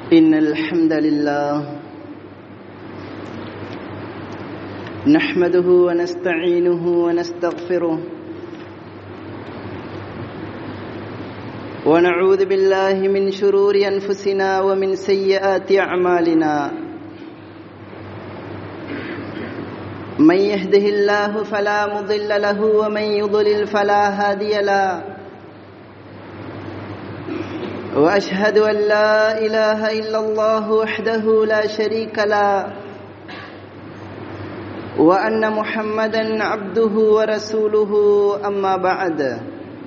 إن الحمد لله نحمده ونستعينه ونستغفره ونعوذ بالله من شرور أنفسنا ومن سيئات أعمالنا من يهده الله فلا مضل له ومن يضلل فلا هادي له وأشهد أن لا إله إلا الله وحده لا شريك له وأن محمدًا عبده ورسوله أما بعد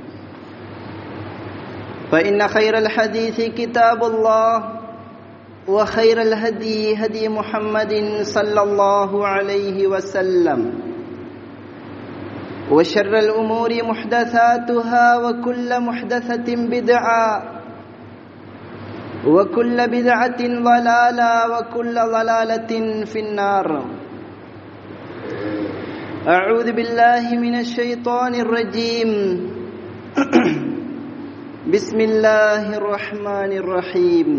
فإن خير الحديث كتاب الله وخير الهدي هدي محمد صلى الله عليه وسلم وشر الأمور محدثاتها وكل محدثة بدعة وكل بدعة ضلالة وكل ضلالة في النار. أعوذ بالله من الشيطان الرجيم. بسم الله الرحمن الرحيم.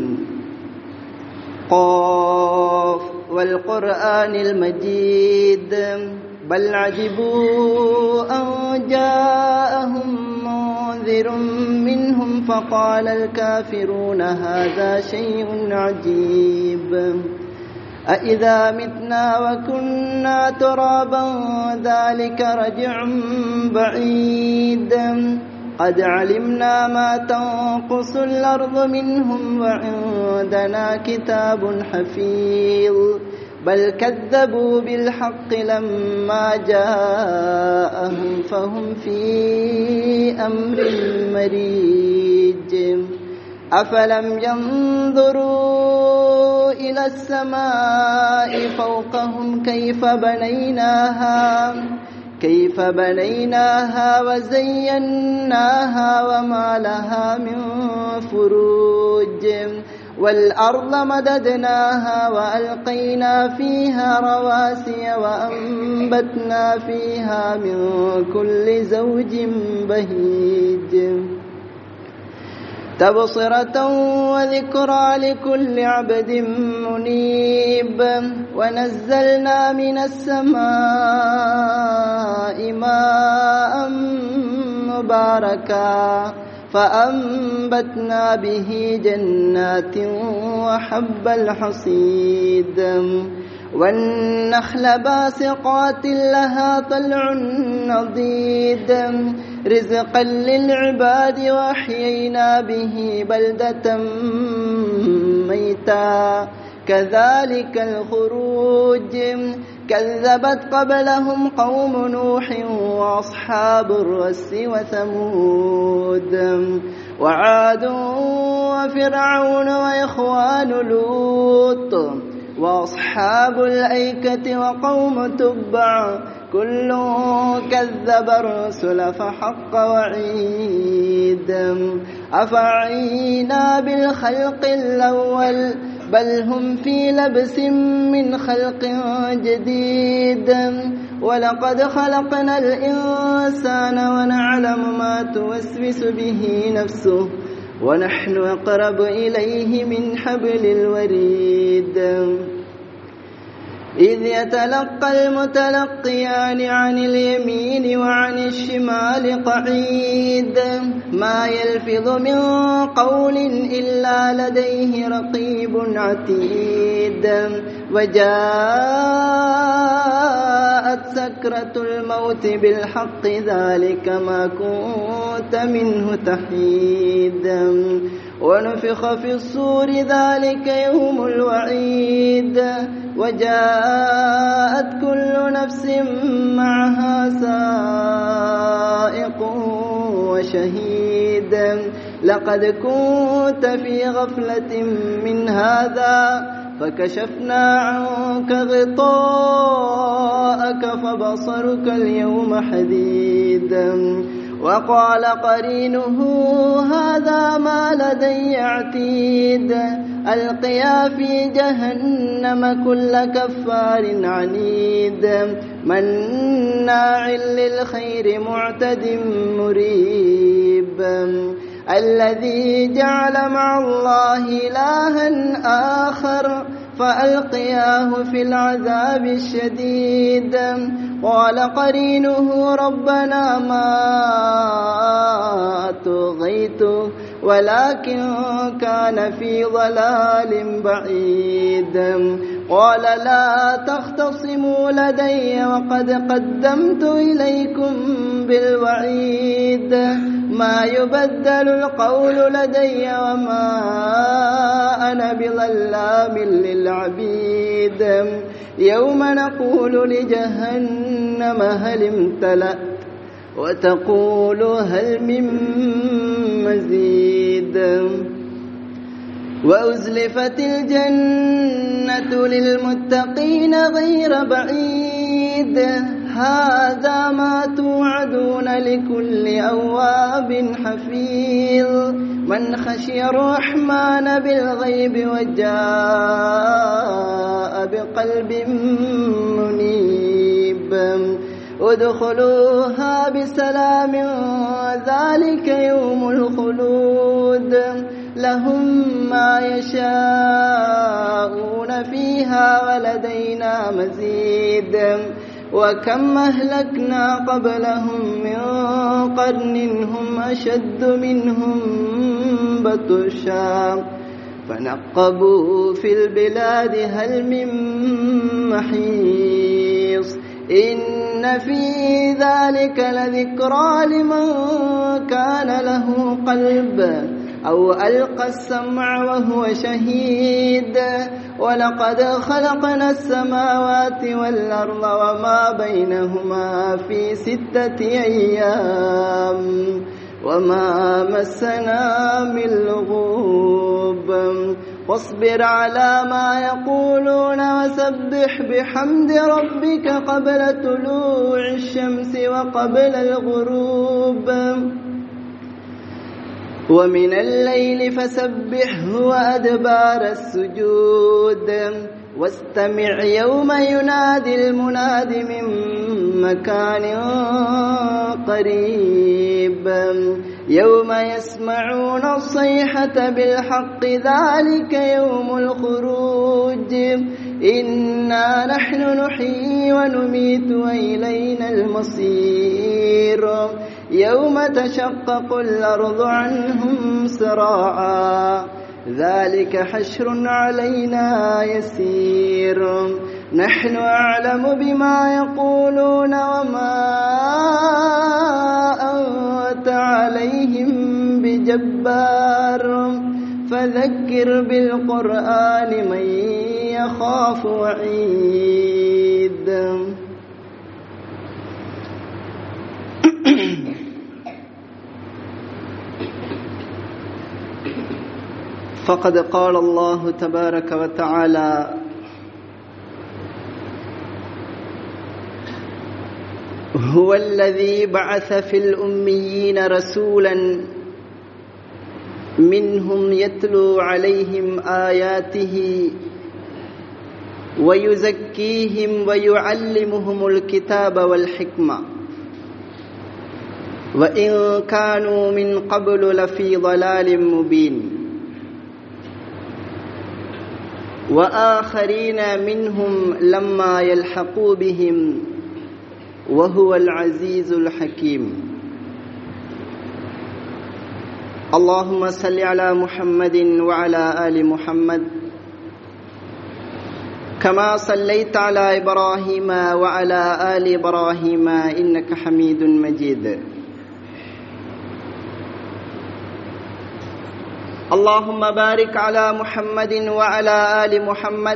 قاف والقرآن المجيد بل عجبوا أن جاءهم منذر منهم فقال الكافرون هذا شيء عجيب أإذا متنا وكنا ترابا ذلك رجع بعيد قد علمنا ما تنقص الأرض منهم وعندنا كتاب حفيظ بل كذبوا بالحق لما جاءهم فهم في أمر مريج أفلم ينظروا إلى السماء فوقهم كيف بنيناها وزيناها وما لها من فروج والأرض مددناها وألقينا فيها رواسي وأنبتنا فيها من كل زوج بهيج تبصرة وذكرى لكل عبد منيب ونزلنا من السماء ماء مباركا فأنبتنا به جنات وحب الحصيد والنخل باسقات لها طلع نضيد رزقا للعباد وأحيينا به بلدة ميتا كذلك الخروج كذبت قبلهم قوم نوح وأصحاب الرس وثمود وعاد وفرعون وإخوان لوط وأصحاب الأيكة وقوم تبع كل كذب الرسل فحق وعيد أفعينا بالخلق الأول بل هم في لبس من خلق جديد ولقد خلقنا الإنسان ونعلم ما توسوس به نفسه ونحن أقرب إليه من حبل الوريد إذ يتلقى المتلقيان عن اليمين وعن الشمال قعيد ما يلفظ من قول إلا لديه رقيب عتيد وجاءت سكرة الموت بالحق ذلك ما كنت منه تحيد ونفخ في الصور ذلك يوم الوعيد وجاءت كل نفس معها سائق وشهيد لقد كنت في غفلة من هذا فكشفنا عنك غطاءك فبصرك اليوم حديد وقال قرينه هذا ما لدي عتيد ألقيا في جهنم كل كفار عنيد مناع للخير معتد مريب الذي جعل مع الله إلها آخر فألقياه في العذاب الشديد. قال قرينه ربنا ما طغيته ولكن كان في ضلال بعيد. قال لا تختصموا لدي وقد قدمت إليكم بالوعيد. ما يبدل القول لدي وما أنا بظلام للعبيد. يوم نقول لجهنم هل امتلأت وتقول هل من مزيد. وأزلفت الجنة للمتقين غير بعيد. هذا ما توعدون لكل أواب حفيظ من خشي الرحمن بالغيب وجاء بقلب منيب. ادخلوها بسلام ذلك يوم الخلود. لهم ما يشاءون فيها ولدينا مزيد. وكم أهلكنا قبلهم من قرن هم أشد منهم بطشا فنقبوا في البلاد هل من محيص. إن في ذلك لذكرى لمن كان له قلب أو ألقى السمع وهو شهيد. ولقد خلقنا السماوات والأرض وما بينهما في 6 أيام وما مسنا من لغوب. واصبر على ما يقولون وسبح بحمد ربك قبل طلوع الشمس وقبل الغروب. ومن الليل فسبحه وأدبار السجود. واستمع يوم ينادي المناد من مكان قريب. يوم يسمعون الصيحة بالحق ذلك يوم الخروج. إنا نحن نحيي ونميت وإلينا المصير. يوم تشقق الأرض عنهم سراعا ذلك حشر علينا يسير. نحن أعلم بما يقولون وما أنت عليهم بجبار. فذكر بالقرآن من يخاف وعيد. فقد قال الله تبارك وتعالى هو الذي بعث في الأميين رسولا منهم يتلو عليهم آياته ويزكيهم ويعلمهم الكتاب والحكمة وإن كانوا من قبل لفي ضلال مبين. وآخرين منهم لما يلحقوا بهم وهو العزيز الحكيم. اللهم صل على محمد وعلى آل محمد كما صليت على إبراهيم وعلى آل إبراهيم إنك حميد مجيد. اللهم بارك على محمد وعلى آل محمد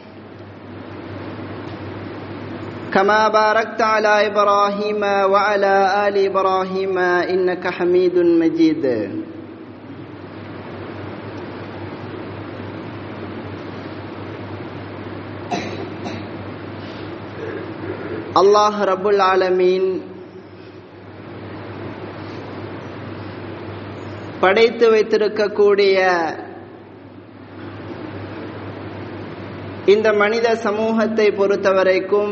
كما باركت على إبراهيم وعلى آل إبراهيم إنك حميد مجيد. الله رب العالمين படைத்து வைத்திருக்கக்கூடிய இந்த மனித சமூகத்தை பொறுத்தவரைக்கும்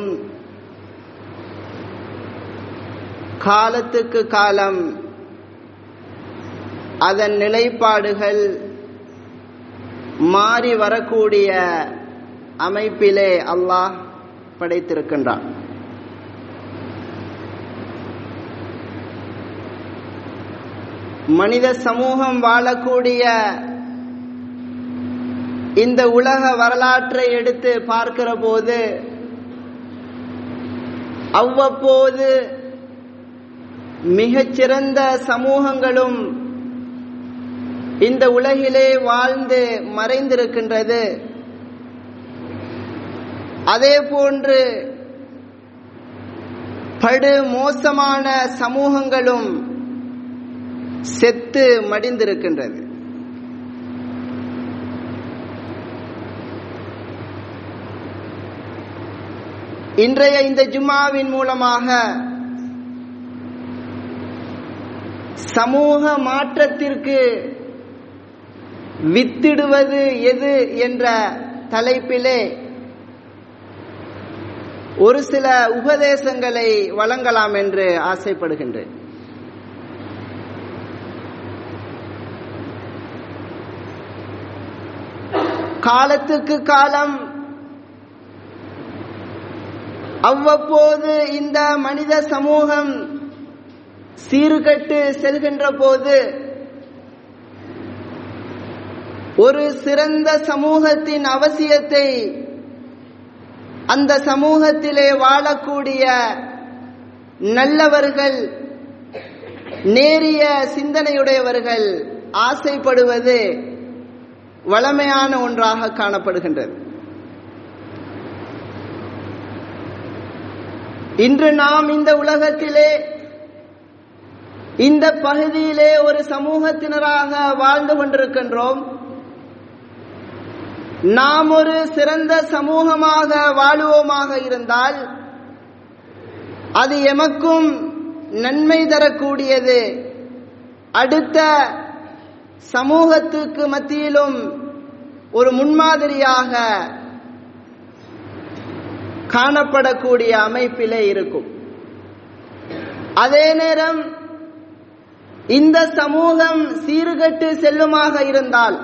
காலத்துக்கு காலம் அதன் நிலைப்பாடுகள் மாறி வரக்கூடிய அமைப்பிலே அல்லாஹ் படைத்திருக்கின்றான். மனித சமூகம் வாழக்கூடிய இந்த உலக வரலாற்றை எடுத்து பார்க்கிற போது அவ்வப்போது மிகச்சிறந்த சமூகங்களும் இந்த உலகிலே வாழ்ந்து மறைந்திருக்கின்றது. அதே போன்று படு மோசமான சமூகங்களும் செத்து மடிந்திருக்கின்றது. இன்றைய இந்த ஜும்மாவின் மூலமாக சமூக மாற்றத்திற்கு வித்திடுவது எது என்ற தலைப்பிலே ஒரு சில உபதேசங்களை வழங்கலாம் என்று ஆசைப்படுகின்றேன். காலத்துக்கு காலம் அவ்வப்போது இந்த மனித சமூகம் சீர்கெட்டு செல்கின்ற போது ஒரு சிறந்த சமூகத்தின் அவசியத்தை அந்த சமூகத்திலே வாழக்கூடிய நல்லவர்கள், நேரிய சிந்தனையுடையவர்கள் ஆசைப்படுவது வளமையான ஒன்றாக காணப்படுகின்றது. இன்று நாம் இந்த உலகத்திலே இந்த பகுதியிலே ஒரு சமூகத்தினராக வாழ்ந்து கொண்டிருக்கின்றோம். நாம் ஒரு சிறந்த சமூகமாக வாழுவோமாக இருந்தால் அது எமக்கும் நன்மை தரக்கூடியது, அடுத்த சமூகத்துக்கு மத்தியிலும் ஒரு முன்மாதிரியாக காணப்படக்கூடிய அமைப்பிலே இருக்கும். அதே நேரம் இந்த சமூகம் சீர்கெட்டு செல்லுமாக இருந்தால்,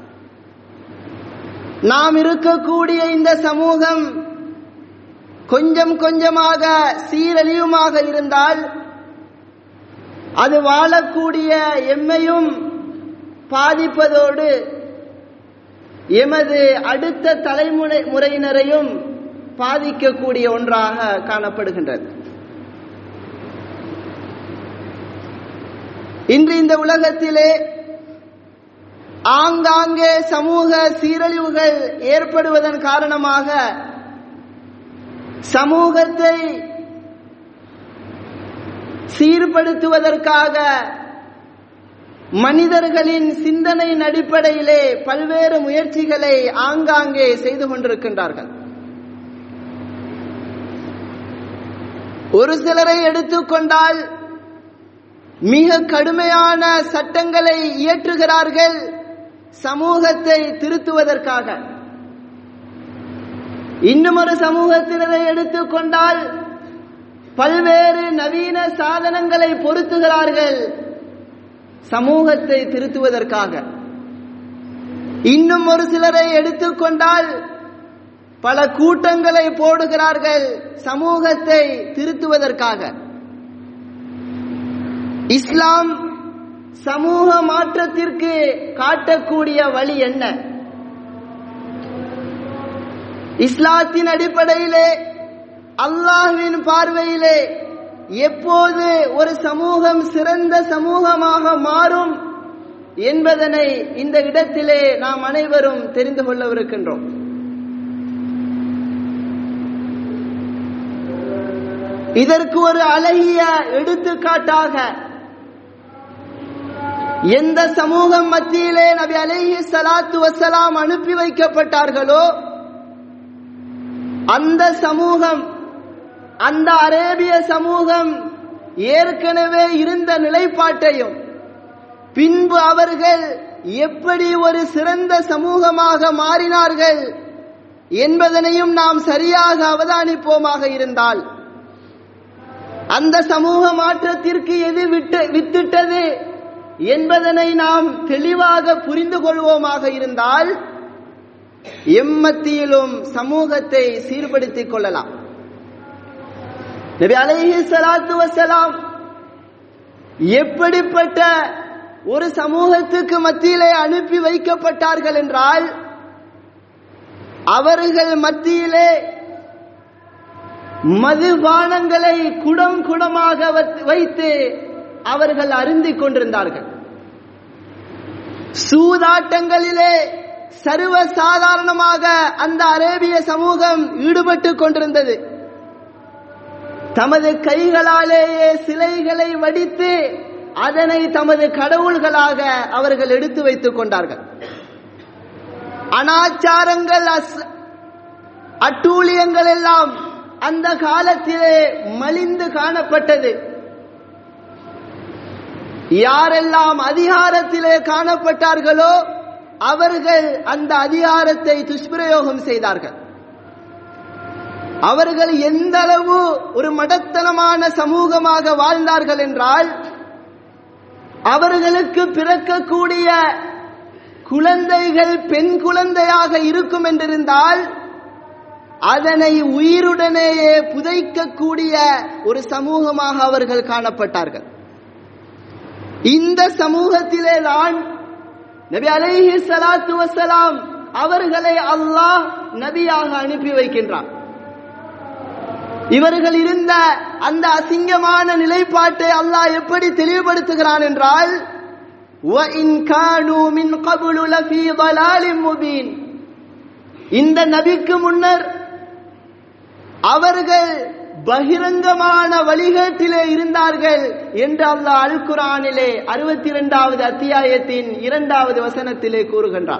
நாம் இருக்கக்கூடிய இந்த சமூகம் கொஞ்சம் கொஞ்சமாக சீரழிவுமாக இருந்தால் அது வாழக்கூடிய எம்மையும் பாதிப்பதோடு எமது அடுத்த தலைமுறையினரையும் பாதிக்கக்கூடிய ஒன்றாக காணப்படுகின்றது. இன்று இந்த உலகத்திலே ஆங்காங்கே சமூக சீரழிவுகள் ஏற்படுவதன் காரணமாக சமூகத்தை சீர்படுத்துவதற்காக மனிதர்களின் சிந்தனையின் அடிப்படையிலே பல்வேறு முயற்சிகளை ஆங்காங்கே செய்து கொண்டிருக்கின்றார்கள். ஒரு சிலரை எடுத்துக்கொண்டால் மிக கடுமையான சட்டங்களை இயற்றுகிறார்கள் சமூகத்தை திருத்துவதற்காக. இன்னும் ஒரு சமூகத்தினரை எடுத்துக்கொண்டால் பல்வேறு நவீன சாதனங்களை பொருத்துகிறார்கள் சமூகத்தை திருத்துவதற்காக. இன்னும் ஒரு சிலரை எடுத்துக்கொண்டால் பல கூட்டங்களை போடுகிறார்கள் சமூகத்தை திருத்துவதற்காக. இஸ்லாம் சமூக மாற்றத்திற்கு காட்டக்கூடிய வழி என்ன? இஸ்லாத்தின் அடிப்படையிலே அல்லாஹ்வின் பார்வையிலே எப்போது ஒரு சமூகம் சிறந்த சமூகமாக மாறும் என்பதனை இந்த இடத்திலே நாம் அனைவரும் தெரிந்து கொள்ளவிருக்கின்றோம். இதற்கு ஒரு அழகிய எடுத்துக்காட்டாக எந்த சமூகம் மத்தியிலே நபி அலைஹி ஸலாத்து வஸலாம் அனுப்பி வைக்கப்பட்டார்களோ அந்த சமூகம், அந்த அரேபிய சமூகம் ஏற்கனவே இருந்த நிலைப்பாட்டையும் பின்பு அவர்கள் எப்படி ஒரு சிறந்த சமூகமாக மாறினார்கள் என்பதனையும் நாம் சரியாக அவதானிப்போமாக இருந்தால் அந்த சமூக மாற்றத்திற்கு எது வித்திட்டது, என்பதனை நாம் தெளிவாக புரிந்து கொள்வோமாக இருந்தால் எம்மத்தியிலும் சமூகத்தை சீர்படுத்திக் கொள்ளலாம். நபி அலைஹிஸ்ஸலாத்து வஸ்ஸலாம் எப்படிப்பட்ட ஒரு சமூகத்துக்கு மத்தியிலே அனுப்பி வைக்கப்பட்டார்கள் என்றால், அவர்கள் மத்தியிலே மதுபானங்களை குடம் குடமாக வைத்து அவர்கள் அருந்திக் கொண்டிருந்தார்கள். சூதாட்டங்களிலே சர்வ சாதாரணமாக அந்த அரேபிய சமூகம் ஈடுபட்டு கொண்டிருந்தது. தமது கைகளாலேயே சிலைகளை வடித்து அதனை தமது கடவுள்களாக அவர்கள் எடுத்து வைத்துக் கொண்டார்கள். அனாச்சாரங்கள், அட்டூழியங்கள் எல்லாம் அந்த காலத்திலே மலிந்து காணப்பட்டது. யாரெல்லாம் அதிகாரத்திலே காணப்பட்டார்களோ அவர்கள் அந்த அதிகாரத்தை துஷ்பிரயோகம் செய்தார்கள். அவர்கள் எந்த அளவு ஒரு மடத்தனமான சமூகமாக வாழ்ந்தார்கள் என்றால், அவர்களுக்கு பிறக்கக்கூடிய குழந்தைகள் பெண் குழந்தையாக இருக்கும் என்றிருந்தால் அதனை உயிருடனேயே புதைக்கக்கூடிய ஒரு சமூகமாக அவர்கள் காணப்பட்டார்கள். இந்த சமூகத்திலே தான் நபி அலைஹிஸ்ஸலாத்து வஸ்ஸலாம் அவர்களை அல்லாஹ் நபியாக அனுப்பி வைக்கின்றார். இவர்கள் இருந்த அந்த அசிங்கமான நிலைப்பாட்டை அல்லாஹ் எப்படி தெளிவுபடுத்துகிறான் என்றால், وَإِنْ كَانُوا مِنْ قَبْلُ لَفِي ضَلَالٍ مُبِينٍ, இந்த நபிக்கு முன்னர் அவர்கள் பகிரங்கமான வழிகேட்டிலே இருந்தார்கள் என்று அல்லாஹ் அல் குர்ஆனிலே 62வது அத்தியாயத்தின் 2வது வசனத்திலே கூறுகின்றார்.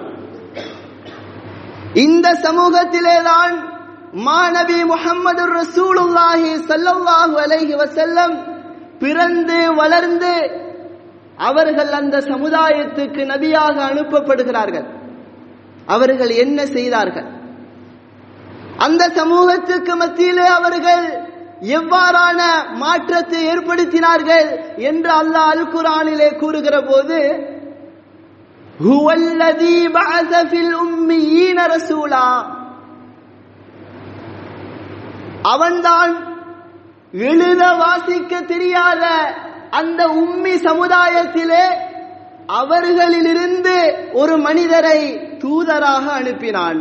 இந்த சமூகத்திலேதான் மாநபி முஹம்மது ரசூலுல்லாஹி ஸல்லல்லாஹு அலைஹி வஸல்லம் பிறந்து வளர்ந்து அவர்கள் அந்த சமுதாயத்துக்கு நபியாக அனுப்பப்படுகிறார்கள். அவர்கள் என்ன செய்தார்கள்? அந்த சமூகத்துக்கு மத்தியிலே அவர்கள் எவ்வாறான மாற்றத்தை ஏற்படுத்தினார்கள் என்று அல்லாஹ் அல் குர்ஆனிலே கூறுகிற போது, ஹுவல்லதீ பஅஸ ஃபில் உம்மீன ரசூலா, அவன்தான் எழுத வாசிக்க தெரியாத அந்த உம்மி சமுதாயத்திலே அவர்களிலிருந்து ஒரு மனிதரை தூதராக அனுப்பினான்.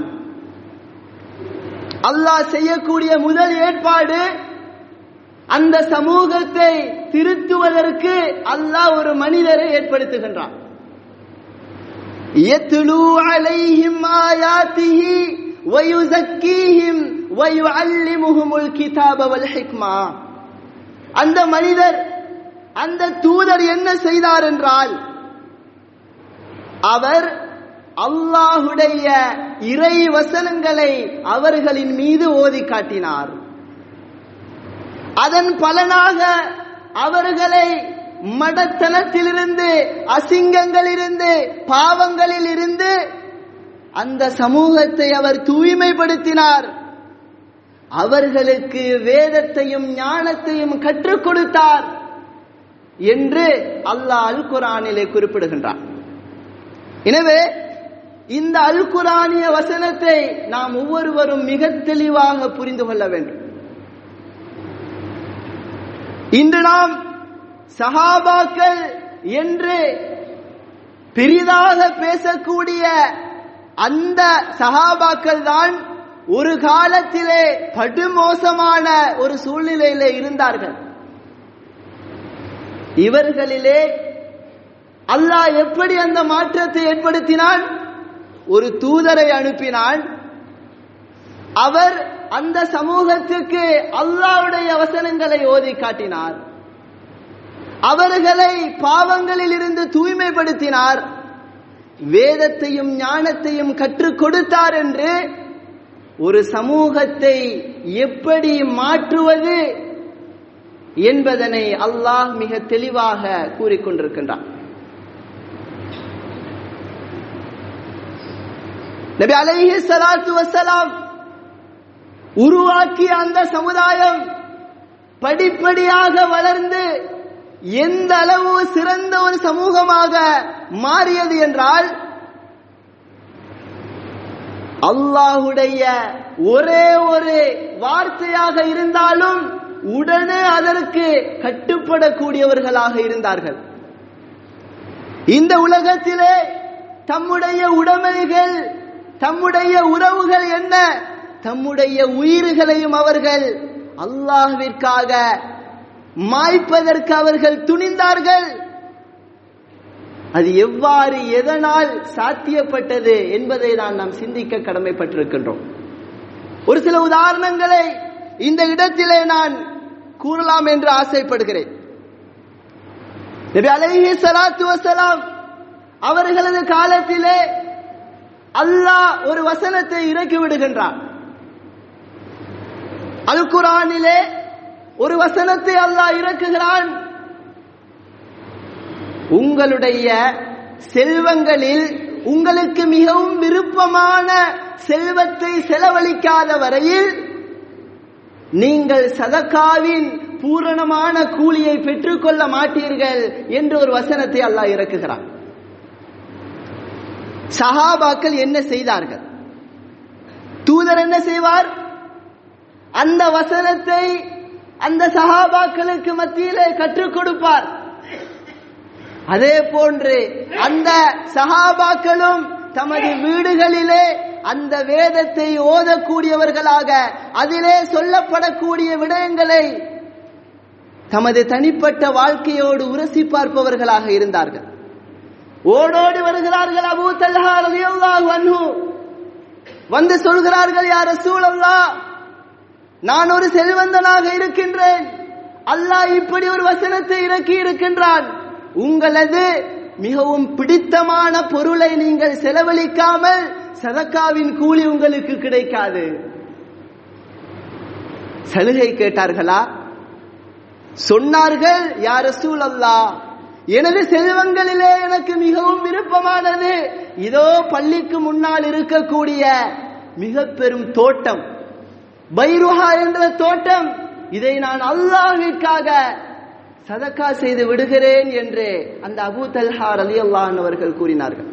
அல்லாஹ் செய்யக்கூடிய முதல் ஏற்பாடு, அந்த சமூகத்தை திருத்துவதற்கு அல்லாஹ் ஒரு மனிதரை ஏற்படுத்துகின்றான். யத்லூ அலைஹிம் ஆயாத்திஹி வயுஸக்கீஹிம் வயுஅல்லிமுஹுமுல் கிதாப வல் ஹிக்மா. அந்த மனிதர், அந்த தூதர் என்ன செய்தார் என்றால், அவர் அல்லாஹுடைய இறை வசனங்களை அவர்களின் மீது ஓதி காட்டினார். அதன் பலனாக அவர்களை மடத்தனத்திலிருந்து, அசிங்கங்களிலிருந்து, பாவங்களில் இருந்து அந்த சமூகத்தை அவர் தூய்மைப்படுத்தினார். அவர்களுக்கு வேதத்தையும் ஞானத்தையும் கற்றுக் கொடுத்தார் என்று அல்லாஹ் அல் குர்ஆனிலே குறிப்பிடுகின்றார். எனவே இந்த அல் குர்ஆனிய வசனத்தை நாம் ஒவ்வொருவரும் மிக தெளிவாக புரிந்து கொள்ள வேண்டும். இன்று நாம் சஹாபாக்கள் என்று பெரிதாக பேசக்கூடிய அந்த சஹாபாக்கள் தான் ஒரு காலத்திலே படுமோசமான ஒரு சூழ்நிலையிலே இருந்தார்கள். இவர்களிலே அல்லாஹ் எப்படி அந்த மாற்றத்தை ஏற்படுத்தினான்? ஒரு தூதரை அனுப்பினான். அவர் அந்த சமூகத்துக்கு அல்லாஹ்வுடைய வசனங்களை ஓதி காட்டினார். அவர்களை பாவங்களில் இருந்து தூய்மைப்படுத்தினார். வேதத்தையும் ஞானத்தையும் கற்றுக் கொடுத்தார் என்று ஒரு சமூகத்தை எப்படி மாற்றுவது என்பதனை அல்லாஹ் மிக தெளிவாக கூறிக்கொண்டிருக்கின்றார். நபி அலைஹிஸ்ஸலாத்து வஸ்ஸலாம் உருவாக்கிய அந்த சமுதாயம் படிப்படியாக வளர்ந்து எந்த அளவு சிறந்த ஒரு சமூகமாக மாறியது என்றால், அல்லாஹுடைய ஒரே ஒரு வார்த்தையாக இருந்தாலும் உடனே அதற்கு கட்டுப்படக்கூடியவர்களாக இருந்தார்கள். இந்த உலகத்திலே தம்முடைய உடைமைகள், தம்முடைய உறவுகள் என்ன, தம்முடைய உயிர்களையும் அவர்கள் அல்லாஹ்விற்காக மாய்ப்பதற்கு அவர்கள் துணிந்தார்கள். அது எவ்வாறு, எதனால் சாத்தியப்பட்டது என்பதை நாம் சிந்திக்க கடமைப்பட்டிருக்கின்றோம். ஒரு சில உதாரணங்களை இந்த இடத்திலே நான் கூறலாம் என்று ஆசைப்படுகிறேன். நபி அலைஹி ஸலாத்து வஸலாம் அவர்களது காலத்திலே அல்லாஹ் ஒரு வசனத்தை இறக்கி விடுகின்றான். அல் குர்ஆனிலே ஒரு வசனத்தை அல்லாஹ் இறக்குகிறான். உங்களுடைய செல்வங்களில் உங்களுக்கு மிகவும் விருப்பமான செல்வத்தை செலவழிக்காத வரையில் நீங்கள் சதகாவின் பூரணமான கூலியை பெற்றுக்கொள்ள மாட்டீர்கள் என்று ஒரு வசனத்தை அல்லாஹ் இறக்குகிறான். சஹாபாக்கள் என்ன செய்தார்கள்? தூதர் என்ன செய்வார்? அந்த வசனத்தை அந்த சஹாபாக்களுக்கு மத்தியிலே கற்றுக் கொடுப்பார். அதே போன்று அந்த சஹாபாக்களும் தமது வீடுகளிலே அந்த வேதத்தை ஓதக்கூடியவர்களாக, அதிலே சொல்லப்படக்கூடிய விடயங்களை தமது தனிப்பட்ட வாழ்க்கையோடு உரசி பார்ப்பவர்களாக இருந்தார்கள். ஓடோடி வருகிறார்கள். அபூ தல்ஹா ரலியல்லாஹு அன்ஹு வந்து சொல்கிறார்கள், யா ரசூலல்லாஹ், நான் ஒரு செல்வந்தனாக இருக்கின்றேன். அல்லாஹ் இப்படி ஒரு வசனத்தை இறக்கி இருக்கின்றான். உங்களது மிகவும் பிடித்தமான பொருளை நீங்கள் செலவழிக்காமல் சதக்காவின் கூலி உங்களுக்கு கிடைக்காது. சலுகை கேட்டார்களா? சொன்னார்கள், யா ரசூலல்லாஹ், எனது செல்வங்களிலே எனக்கு மிகவும் விருப்பமானது இதோ பள்ளிக்கு முன்னால் இருக்கக்கூடிய மிக பெரும் தோட்டம், பைருஹா என்ற தோட்டம். இதை நான் அல்லாஹ்விற்காக சதக்கா செய்து விடுகிறேன் என்று அந்த அபூ தல்ஹா ரலியல்லாஹு அன்ஹு அவர்கள் கூறினார்கள்.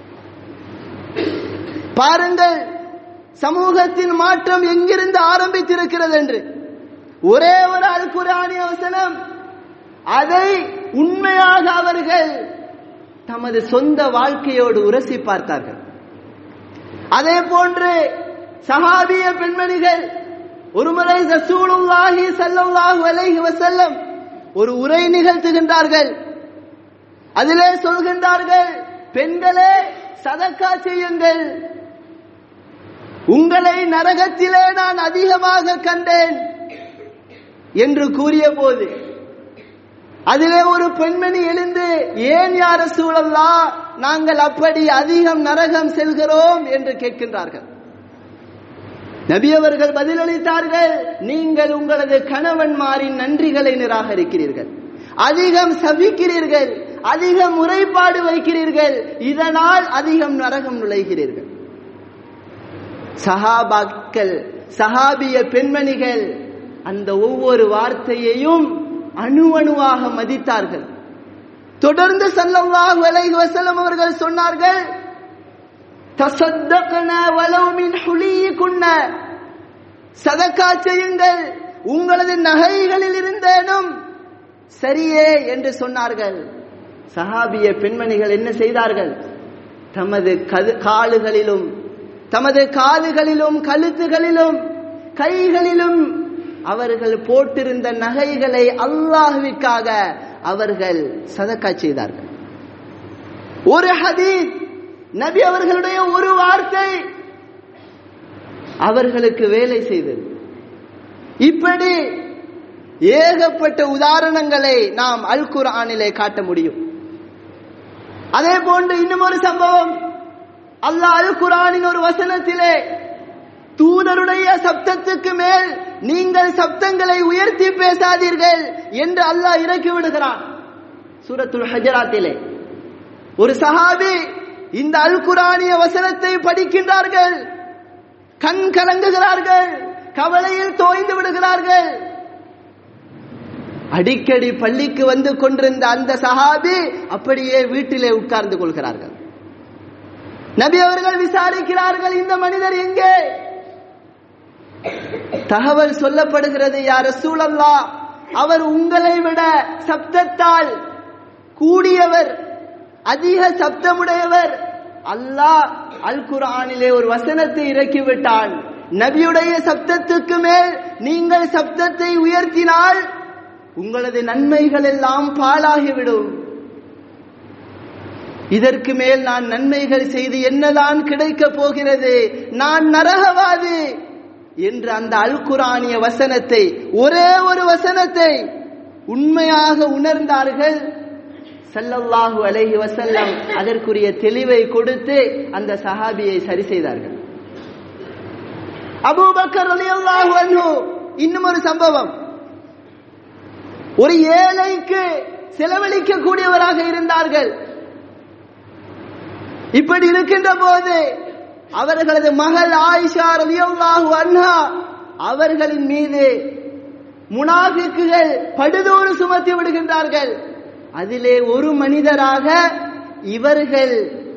பாருங்கள் சமூகத்தின் மாற்றம் எங்கிருந்து ஆரம்பித்திருக்கிறது என்று. ஒரே ஒரு அல் குர்ஆனிய வசனம், அதை உண்மையாக அவர்கள் தமது சொந்த வாழ்க்கையோடு உரசி பார்த்தார்கள். அதே போன்று சஹாபிய பெண்மணிகள் ஒருமுறை ரசூலுல்லாஹி ஸல்லல்லாஹு அலைஹி வஸல்லம் ஒரு உரை நிகழ்த்துகின்றார்கள். அதிலே சொல்கின்றார்கள், பெண்களே சதக்கா செய்யுங்கள், உங்களை நரகத்திலே நான் அதிகமாக கண்டேன் என்று கூறிய போது அதிலே ஒரு பெண்மணி எழுந்து, ஏன் யா ரசூலல்லாஹ் நாங்கள் அப்படி அதிகம் நரகம் செல்கிறோம் என்று கேட்கின்றார்கள். நபி அவர்கள் பதிலளித்தார்கள், நீங்கள் உங்களது கணவன்மாரின் நன்றிகளை நிராகரிக்கிறீர்கள், அதிகம் சபிக்கிறீர்கள், அதிகம் முறைப்பாடு வைக்கிறீர்கள், இதனால் அதிகம் நரகம் நுழைகிறீர்கள். சஹாபாக்கள், சஹாபிய பெண்மணிகள் அந்த ஒவ்வொரு வார்த்தையையும் அணுவணுவாக மதித்தார்கள். தொடர்ந்து ஸல்லல்லாஹு அலைஹி வஸல்லம் அவர்கள் சொன்னார்கள், தஸத்தக்னா வலவ் மின் ஹுலியிகுன்ன, சதக்கா செய்யுங்கள், உங்களது நகைகளில் இருந்தேனும் சரியே என்று சொன்னார்கள். சஹாபிய பெண்மணிகள் என்ன செய்தார்கள்? தமது காலுகளிலும் தமது காதுகளிலும் கழுத்துகளிலும் கைகளிலும் அவர்கள் போட்டிருந்த நகைகளை அல்லாஹ்விற்காக அவர்கள் சதக்கா செய்தார்கள். ஒரு ஹதீஸ், நபி அவர்களுடைய ஒரு வார்த்தை அவர்களுக்கு வேலை செய்தது. இப்படி ஏகப்பட்ட உதாரணங்களை நாம் அல் குர்ஆனிலே காட்ட முடியும். அதே போன்று இன்னும் ஒரு சம்பவம், அல்லாஹ் அல் குர்ஆனின் ஒரு வசனத்திலே தூதருடைய சப்தத்துக்கு மேல் நீங்கள் சப்தங்களை உயர்த்தி பேசாதீர்கள் என்று அல்லாஹ் இறக்கி விடுகிறான். சூரத்துல் ஹஜராத்திலே ஒரு சஹாபி இந்த அல் குர்ஆனிய வசனத்தை படிக்கின்றார்கள், கண் கலங்குகிறார்கள், கவலையில் தோய்ந்து விடுகிறார்கள். அடிக்கடி பள்ளிக்கு வந்து கொண்டிருந்த அந்த சஹாபி அப்படியே வீட்டிலே உட்கார்ந்து கொள்கிறார்கள். நபி அவர்கள் விசாரிக்கிறார்கள், இந்த மனிதர் எங்கே? தகவல் சொல்லப்படுகிறது, யா ரசூலல்லாஹ், அவர் உங்களை விட சப்தத்தால் கூடியவர், அதிக சப்தமுடையவர். அல்லாஹ் அல் குர்ஆனிலே ஒரு வசனத்தை இறக்கிவிட்டான், நபியுடைய சப்தத்துக்கு மேல் நீங்கள் சப்தத்தை உயர்த்தினால் உங்களது நன்மைகள் எல்லாம் பாழாகிவிடும். இதற்கு மேல் நான் நன்மைகள் செய்து என்னதான் கிடைக்க போகிறது, நான் நரகவாதி என்று அந்த அல் குர்ஆனிய வசனத்தை, ஒரே ஒரு வசனத்தை உண்மையாக உணர்ந்தார்கள். ஸல்லல்லாஹு அலைஹி வஸல்லம் அதற்குரிய தெளிவை கொடுத்து அந்த சஹாபியை சரி செய்தார்கள். அபூபக்கர் ரலியல்லாஹு அன்ஹு, இன்னும் ஒரு சம்பவம், ஒரு ஏழைக்கு செலவழிக்க கூடியவராக இருந்தார்கள். இப்படி இருக்கின்ற போது அவர்களது மகள் ஆயிஷா ரலியல்லாஹு அன்ஹா அவர்களின் மீது முனாஃபிக்குகள் படுதோடு சுமத்தி விடுகின்றார்கள். அதிலே ஒரு மனிதராக இவர்கள்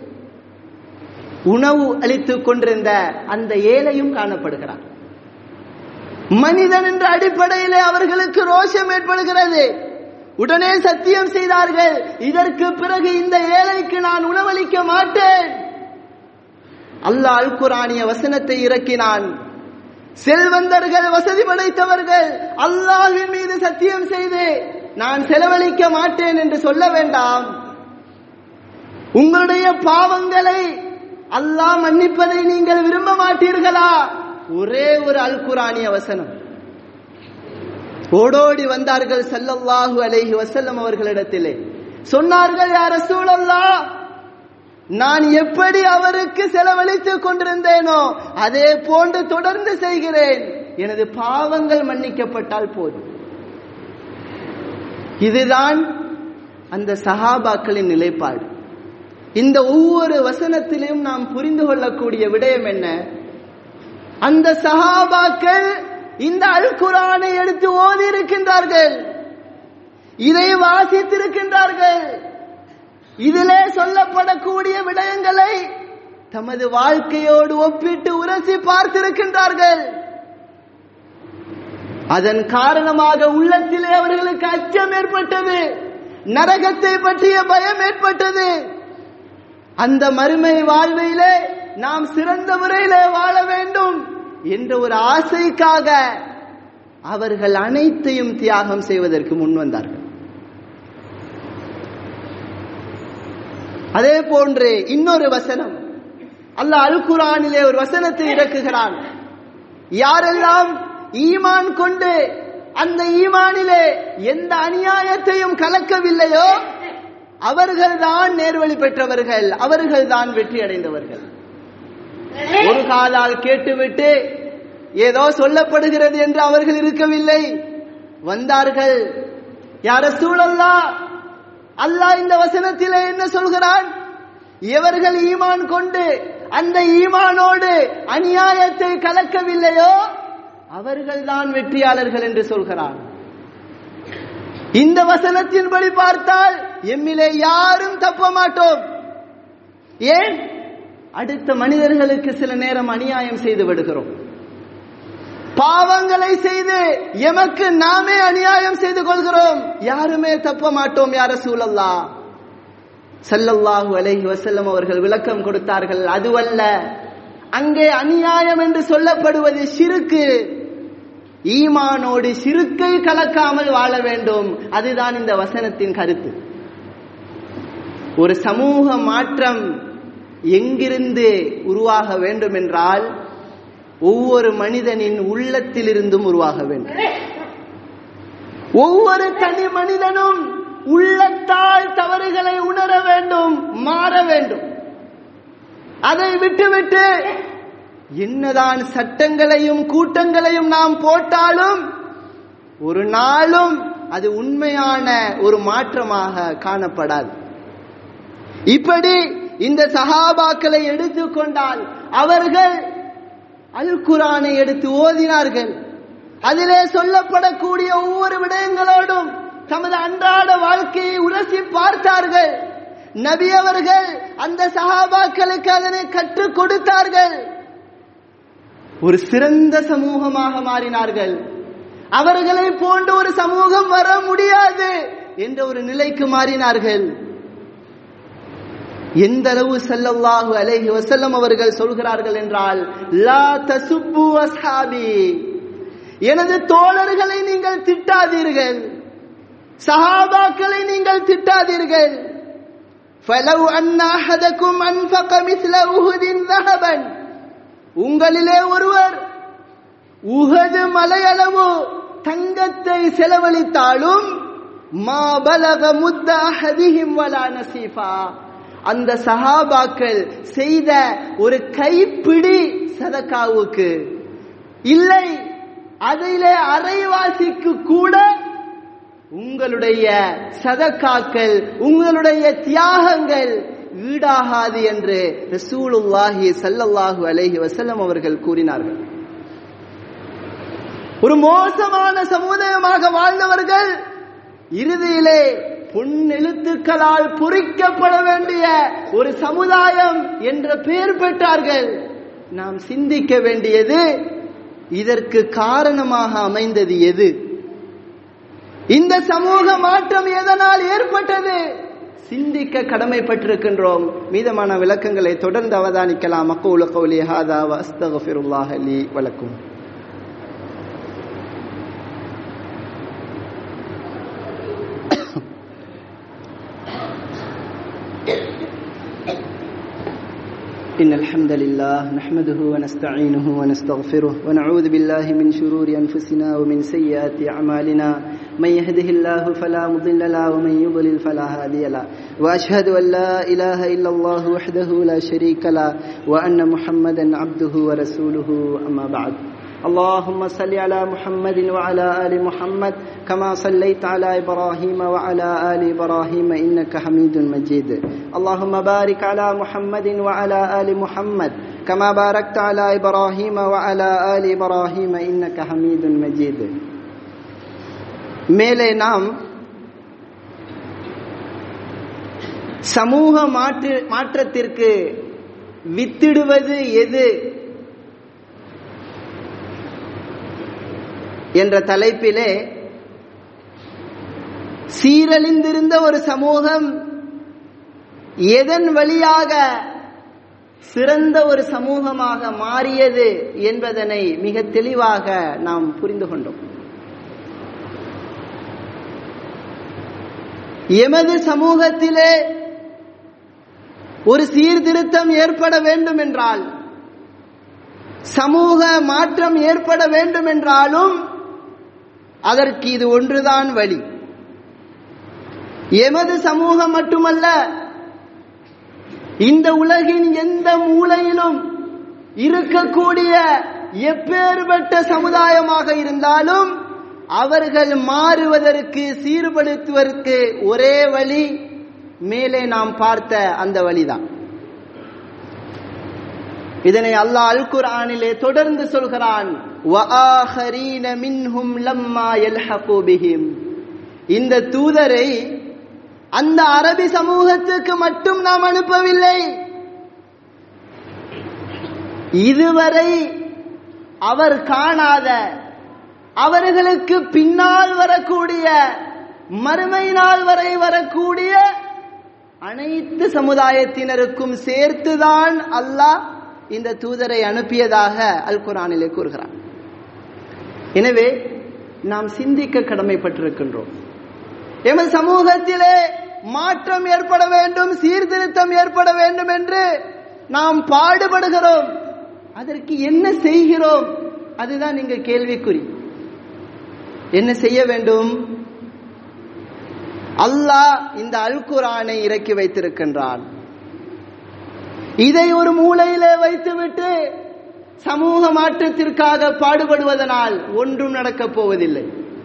உணவு அளித்துக் கொண்டிருந்த அந்த ஏழையும் காணப்படுகிறார். மனிதன் என்ற அடிப்படையிலே அவர்களுக்கு ரோஷம் ஏற்படுகிறது. உடனே சத்தியம் செய்தார்கள், இதற்கு பிறகு இந்த ஏழைக்கு நான் உணவளிக்க மாட்டேன். அல்லாஹ் அல் குர்ஆனிய வசனத்தை இறக்கினான். செல்வந்தர்கள், வசதி படைத்தவர்கள் அல்லாஹ்வின் மீது சத்தியம் செய்து நான் செலவழிக்க மாட்டேன் என்று சொல்ல வேண்டாம். உங்களுடைய பாவங்களை அல்லாஹ் மன்னிப்பதை நீங்கள் விரும்ப மாட்டீர்களா? ஒரே ஒரு அல் குர்ஆனிய வசனம். ஓடோடி வந்தார்கள் ஸல்லல்லாஹு அலைஹி வஸல்லம் அவர்களிடத்திலே. சொன்னார்கள், யா ரசூலல்லாஹ், நான் எப்படி அவருக்கு செலவழித்துக் கொண்டிருந்தேனோ அதே போன்று தொடர்ந்து செய்கிறேன், எனது பாவங்கள் மன்னிக்கப்பட்டால் போதும். இதுதான் அந்த சஹாபாக்களின் நிலைப்பாடு. இந்த ஒவ்வொரு வசனத்திலும் நாம் புரிந்து கொள்ளக்கூடிய விடயம் என்ன? அந்த சஹாபாக்கள் இந்த அல் குர்ஆனை எடுத்து ஓதி இருக்கின்றார்கள், இதை வாசித்திருக்கின்றார்கள், இதிலே சொல்லப்படக்கூடிய விடயங்களை தமது வாழ்க்கையோடு ஒப்பிட்டு உரசி பார்த்திருக்கின்றார்கள். அதன் காரணமாக உள்ளத்திலே அவர்களுக்கு அச்சம் ஏற்பட்டது, நரகத்தை பற்றிய பயம் ஏற்பட்டது. அந்த மறுமை வாழ்விலே நாம் சிறந்த முறையிலே வாழ வேண்டும் என்ற ஒரு ஆசைக்காக அவர்கள் அனைத்தையும் தியாகம் செய்வதற்கு முன் வந்தார்கள். அதே போன்று இன்னொரு வசனம், அல்லாஹ் அல் குர்ஆனிலே ஒரு வசனத்தை இறக்குகிறான். யாரெல்லாம் ஈமான் கொண்டு அந்த ஈமானிலே எந்த அநியாயத்தையும் கலக்கவில்லையோ அவர்கள்தான் நேர்வழி பெற்றவர்கள், அவர்கள்தான் வெற்றி அடைந்தவர்கள். ஒரு காலால் கேட்டுவிட்டு ஏதோ சொல்லப்படுகிறது என்று அவர்கள் இருக்கவில்லை, வந்தார்கள். யா ரசூலல்லாஹ், அல்லாஹ் இந்த வசனத்திலே என்ன சொல்கிறான்? எவர்கள் ஈமான் கொண்டு அந்த ஈமானோடு அநியாயத்தை கலக்கவில்லையோ அவர்கள்தான் வெற்றியாளர்கள் என்று சொல்கிறான். இந்த வசனத்தின்படி பார்த்தால் எம்மிலே யாரும் தப்ப மாட்டோம். ஏன்? அடுத்த மனிதர்களுக்கு சில நேரம் அநியாயம் செய்து விடுகிறோம், பாவங்களை செய்து எமக்கு நாமே அநியாயம் செய்து கொள்கிறோம், யாருமே தப்ப மாட்டோம். யா ரசூலல்லாஹ் ஸல்லல்லாஹு அலைஹி வஸல்லம் அவர்கள் விளக்கம் கொடுத்தார்கள், அதுவல்ல, அங்கே அநியாயம் என்று சொல்லப்படுவது ஷிர்க்கு. ஈமானோடு ஷிர்க்கை கலக்காமல் வாழ வேண்டும், அதுதான் இந்த வசனத்தின் கருத்து. ஒரு சமூக மாற்றம் எங்கிருந்து உருவாக வேண்டும் என்றால் ஒவ்வொரு மனிதனின் உள்ளத்திலிருந்தும் உருவாக வேண்டும். ஒவ்வொரு தனி மனிதனும் உள்ளத்தால் தவறுகளை உணர வேண்டும், மாற வேண்டும். அதை விட்டுவிட்டு என்னதான் சட்டங்களையும் கூட்டங்களையும் நாம் போட்டாலும் ஒரு நாளும் அது உண்மையான ஒரு மாற்றமாக காணப்படாது. இப்படி இந்த சஹாபாக்களை எடுத்துக்கொண்டால் அவர்கள் அல் குர்ஆனை எடுத்து ஓதினார்கள். அதிலே சொல்லப்படக்கூடிய ஒவ்வொரு விடயங்களோடும் தமது அன்றாட வாழ்க்கையை உரசி பார்த்தார்கள். நபி அவர்கள் அந்த சஹாபாக்களுக்கு அதனை கற்றுக் கொடுத்தார்கள். ஒரு சிறந்த சமூகமாக மாறினார்கள். அவர்களை போன்ற ஒரு சமூகம் வர முடியாது என்ற ஒரு நிலைக்கு மாறினார்கள். எந்த அளவு ஸல்லல்லாஹு அலைஹி வஸல்லம் அவர்கள் சொல்கிறார்கள் என்றால், லா தசுப்பு அஸ்ஹாபி, எனது தோழர்களை நீங்கள் திட்டாதீர்கள், சஹாபாக்களை நீங்கள் திட்டாதீர்கள். ஃபலவ் அன்ன அஹதகும் அன்ஃபக மிஸ்ல உஹுதின் ذهبًا, உங்களிலே ஒருவர் உஹது மலையளவு தங்கத்தை செலவழித்தாலும் மா பலக முத்த அஹதிஹிம் வலா நஸீஃபா, அந்த சஹாபாக்கள் செய்த ஒரு கைப்பிடி சதகாவுக்கு இல்லை, அதிலே அரைவாசிக்கு கூட உங்களுடைய சதகாக்கள், உங்களுடைய தியாகங்கள் ஈடாகாது என்று ரசூலுல்லாஹி ஸல்லல்லாஹு அலைஹி வஸல்லம் அவர்கள் கூறினார்கள். ஒரு மோசமான சமுதாயமாக வாழ்ந்தவர்கள் இறுதியிலே பொன்னெழுத்துக்களால் பொறிக்கப்பட வேண்டிய ஒரு சமுதாயம் என்ற பெயர் பெற்றார்கள். நாம் சிந்திக்க வேண்டியது, இதற்கு காரணமாக அமைந்தது எது? இந்த சமூக மாற்றம் எதனால் ஏற்பட்டது? சிந்திக்க கடமைப்பட்டிருக்கின்றோம். மீதமான விளக்கங்களை தொடர்ந்து அவதானிக்கலாம். அக்கூலு கௌலி ஹாதா வ அஸ்தக்ஃபிருல்லாஹ லீ வ லக்கும். إن الحمد لله نحمده ونستعينه ونستغفره ونعوذ بالله من شرور أنفسنا ومن سيئات أعمالنا من يهده الله فلا مضل له ومن يضلل فلا هادي له وأشهد أن لا إله إلا الله وحده لا شريك له وأن محمدا عبده ورسوله أما بعد. اللهم صل على محمد وعلى آل محمد كما صليت على إبراهيم وعلى آل إبراهيم إنك حميد مجيد. اللهم بارك على محمد وعلى آل محمد كما باركت على إبراهيم وعلى آل إبراهيم إنك حميد مجيد. மேலே நாம் சமூக மாற்றத்திற்கு வித்திடுவது எது என்ற தலைப்பிலே சீரழிந்திருந்த ஒரு சமூகம் எதன் வழியாக சிறந்த ஒரு சமூகமாக மாறியது என்பதனை மிக தெளிவாக நாம் புரிந்து கொண்டோம். எமது சமூகத்திலே ஒரு சீர்திருத்தம் ஏற்பட வேண்டும் என்றால், சமூக மாற்றம் ஏற்பட வேண்டும் என்றாலும் அதற்கு இது ஒன்றுதான் வழி. எமது சமூகம் மட்டுமல்ல, இந்த உலகின் எந்த மூலையிலும் இருக்கக்கூடிய எப்பேற்பட்ட சமுதாயமாக இருந்தாலும் அவர்கள் மாறுவதற்கு, சீர்படுத்துவதற்கு ஒரே வழி மேலே நாம் பார்த்த அந்த வழிதான். இதனை அல்லாஹ் அல் குர்ஆனிலே தொடர்ந்து சொல்கிறான், வஆஹரீன மின்ஹும் லம்மா யல்ஹகு பிஹிம். இந்த தூதரை அந்த அரபி சமூகத்துக்கு மட்டும் நாம் அனுப்பவில்லை, இதுவரை அவர் காணாத, அவர்களுக்கு பின்னால் வரக்கூடிய, மறுமை நாள் வரை வரக்கூடிய அனைத்து சமுதாயத்தினருக்கும் சேர்த்துதான் அல்லாஹ் இந்த தூதரை அனுப்பியதாக அல் குர்ஆனிலே கூறுகிறார். எனவே நாம் சிந்திக்க கடமைப்பட்டிருக்கின்றோம். எமது சமூகத்திலே மாற்றம் ஏற்பட வேண்டும், சீர்திருத்தம் ஏற்பட வேண்டும் என்று நாம் பாடுபடுகிறோம். அதற்கு என்ன செய்கிறோம்? அதுதான் இங்கு கேள்விக்குறி. என்ன செய்ய வேண்டும்? அல்லாஹ் இந்த அல் குர்ஆனை இறக்கி வைத்திருக்கின்றான். இதை ஒரு மூலையிலே வைத்துவிட்டு சமூக மாற்றத்திற்காக பாடுபடுவதனால் ஒன்றும் நடக்கப் போவதில்லை.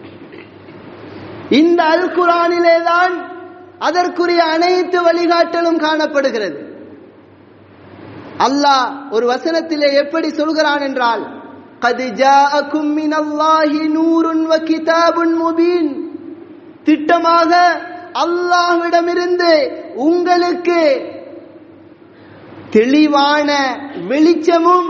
இந்த அல் குர்ஆனிலே தான் அதற்குரிய அனைத்து வழிகாட்டலும் காணப்படுகிறது. அல்லாஹ் ஒரு வசனத்திலே எப்படி சொல்கிறான் என்றால், قد جاءكم من الله نور وكتاب مبين. திட்டமாக அல்லாஹ்விடமிருந்து உங்களுக்கு தெளிவான வெளிச்சமும்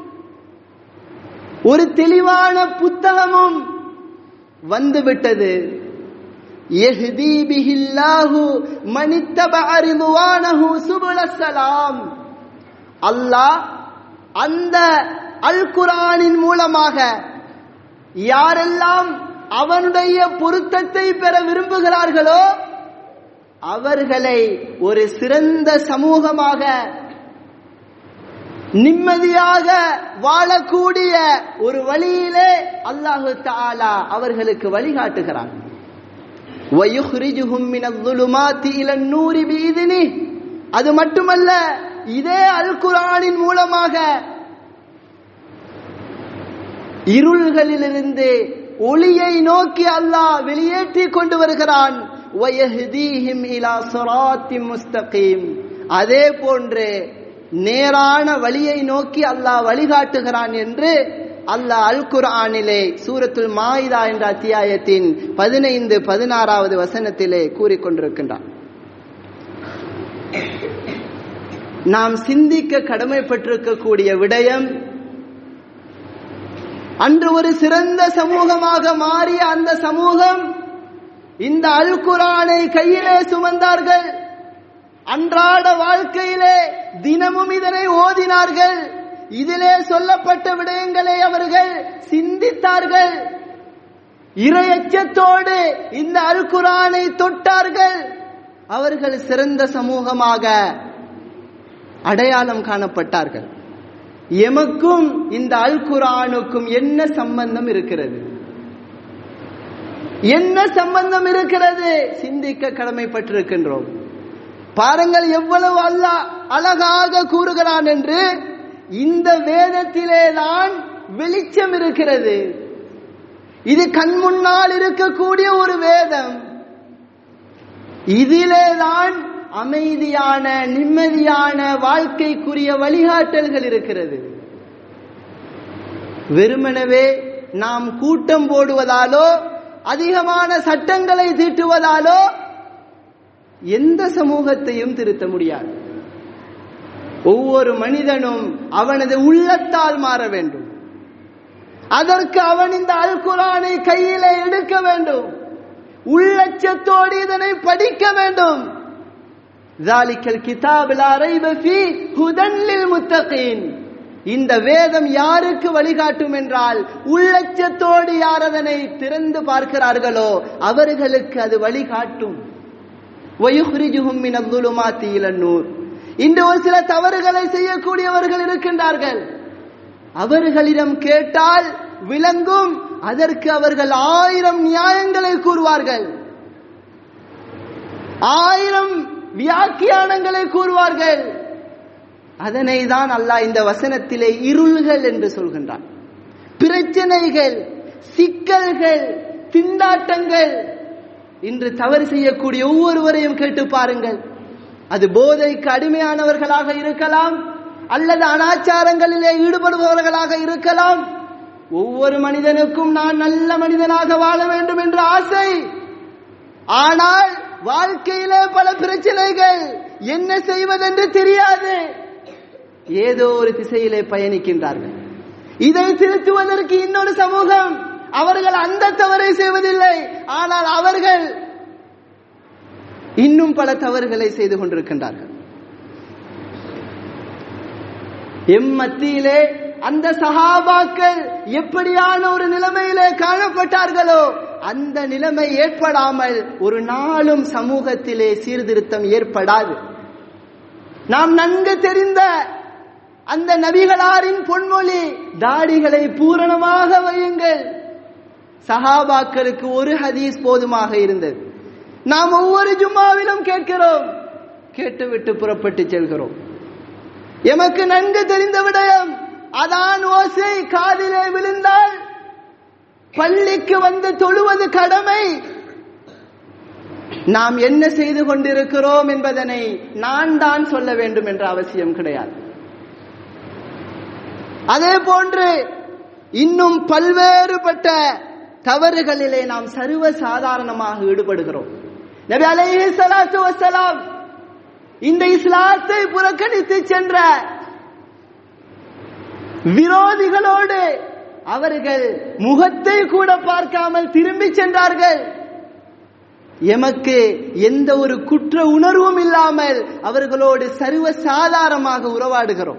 ஒரு தெளிவான புத்தகமும் வந்துவிட்டது. யஹ்தி பிஹில்லாஹு மனித்தபஅ ரிதுவானஹு சுபுலஸ்ஸலாம். அல்லாஹ் அந்த அல் குர்ஆனின் மூலமாக யாரெல்லாம் அவனுடைய பொருத்தத்தை பெற விரும்புகிறார்களோ அவர்களை ஒரு சிறந்த சமூகமாக, நிம்மதியாக வாழக்கூடிய ஒரு வழியிலே அல்லாஹு தஆலா அவர்களுக்கு வழிகாட்டுகிறான். வயுஹ்ரிஜுஹும் மினல்-ظுலுமாத்தி இலன்-நூரி பிஇذنஹி. அது மட்டுமல்ல, இதே அல் குர்ஆனின் மூலமாக இருள்களிலிருந்து ஒளியை நோக்கி அல்லாஹ் வெளியேற்றி கொண்டு வருகிறான். வயஹ்தீஹிம் இலா ஸிராத்தின் முஸ்தகீம். அதே போன்று நேரான வழியை நோக்கி அல்லாஹ் வழிகாட்டுகிறான் என்று அல்லாஹ் அல் குர்ஆனிலே சூரத்துல் மாயிதா என்ற அத்தியாயத்தின் 15-16வது வசனத்திலே கூறிக்கொண்டிருக்கின்றான். நாம் சிந்திக்க கடமைப்பட்டிருக்கக்கூடிய விடயம், அன்று ஒரு சிறந்த சமூகமாக மாறிய அந்த சமூகம் இந்த அல் குர்ஆனை கையிலே சுமந்தார்கள். அன்றாட வாழ்க்கையிலே தினமும் இதனை ஓதினார்கள். இதிலே சொல்லப்பட்ட விடயங்களை அவர்கள் சிந்தித்தார்கள். இறையச்சத்தோடு இந்த அல் குர்ஆனை தொட்டார்கள். அவர்கள் சிறந்த சமூகமாக அடையாளம் காணப்பட்டார்கள். எமக்கும் இந்த அல் குர்ஆனுக்கும் என்ன சம்பந்தம் இருக்கிறது? என்ன சம்பந்தம் இருக்கிறது? சிந்திக்க கடமைப்பட்டிருக்கின்றோம். பாருங்கள் எவ்வளவு அல்லாஹ் அழகாக கூறுகிறான் என்று. இந்த வேதத்திலே தான் வெளிச்சம் இருக்கிறது. இது கண் முன்னால் இருக்கக்கூடிய ஒரு வேதம். இதிலே தான் அமைதியான நிம்மதியான வாழ்க்கைக்குரிய வழிகாட்டல்கள் இருக்கிறது. வெறுமனவே நாம் கூட்டம் போடுவதாலோ அதிகமான சட்டங்களை தீட்டுவதாலோ எந்த சமூகத்தையும் திருத்த முடியாது. ஒவ்வொரு மனிதனும் அவனது உள்ளத்தால் மாற வேண்டும். அதற்கு அவன் இந்த அல் குர்ஆனை கையிலே எடுக்க வேண்டும். உள்ளச்சத்தோடு இதனை படிக்க வேண்டும். ذَلِكَ الْكِتَابُ لَا رَيْبَ فِيهِ هُدًى لِلْمُتَّقِينَ. இந்த வேதம் யாருக்கு வழிகாட்டும் என்றால், உள்ளச்சத்தோடு யார் அதனை திறந்து பார்க்கிறார்களோ அவர்களுக்கு அது வழிகாட்டும். وَيُخْرِجُهُم مِّنَ الظُّلُمَاتِ إِلَى النُّورِ. இன்று ஒரு சில தவறுகளை செய்யக்கூடியவர்கள் இருக்கின்றார்கள். அவர்களிடம் கேட்டால் விளங்கும். அதற்கு அவர்கள் 1000 நியாயங்களை கூறுவார்கள், 1000 வியாக்கியானங்களை கூறுவார்கள். அதனை தான் அல்லாஹ் இந்த வசனத்திலே இருள்கள் என்று சொல்கின்றான். பிரச்சனைகள், சிக்கல்கள், திண்டாட்டங்கள். இன்று தவறு செய்யக்கூடிய ஒவ்வொருவரையும் கேட்டு பாருங்கள். அது போதைக்கு அடிமையானவர்களாக இருக்கலாம், அல்லது அனாச்சாரங்களிலே ஈடுபடுபவர்களாக இருக்கலாம். ஒவ்வொரு மனிதனுக்கும் நான் நல்ல மனிதனாக வாழ வேண்டும் என்ற ஆசை. ஆனால் வாழ்க்கையிலே பல பிரச்சனைகள், என்ன செய்வதென்று தெரியாது. ஏதோ ஒரு திசையிலே பயணிக்கின்றார்கள். இதை திருத்துவதற்கு இன்னொரு சமூகம், அவர்கள் அந்த தவறை செய்வதில்லை, ஆனால் அவர்கள் இன்னும் பல தவறுகளை செய்து கொண்டிருக்கின்றார்கள். மத்தியிலே அந்த சஹாபாக்கள் எப்படியான ஒரு நிலைமையிலே காணப்பட்டார்களோ அந்த நிலைமை ஏற்படாமல் ஒரு நாளும் சமூகத்திலே சீர்திருத்தம் ஏற்படாது. நாம் நன்கு தெரிந்த அந்த நபிகளாரின் பொன்மொழி, தாடிகளை பூரணமாக வையுங்கள். சஹாபாக்களுக்கு ஒரு ஹதீஸ் போதுமாக இருந்தது. நாம் ஒவ்வொரு ஜும்மாவிலும் கேட்கிறோம், கேட்டுவிட்டு புறப்பட்டு செல்கிறோம். எமக்கு நன்கு தெரிந்த விடயம், அதான் ஓசை காதிலே விழுந்தால் பள்ளிக்கு வந்து தொழுவது கடமை. நாம் என்ன செய்து கொண்டிருக்கிறோம் என்பதனை நான் தான் சொல்ல வேண்டும் என்ற அவசியம் கிடையாது. அதே போன்று இன்னும் பல்வேறுபட்ட தவறுகளிலே நாம் சர்வ சாதாரணமாக ஈடுபடுகிறோம். நபி அலைஹிஸ்ஸலாத்து வஸ்ஸலாம் இந்த இஸ்லாத்தை புறக்கணித்து சென்ற விரோதிகளோடு அவர்கள் முகத்தை கூட பார்க்காமல் திரும்பி சென்றார்கள். எமக்கு எந்த ஒரு குற்ற உணர்வும் இல்லாமல் அவர்களோடு சர்வ சாதாரணமாக உறவாடுகிறோம்.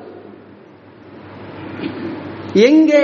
எங்கே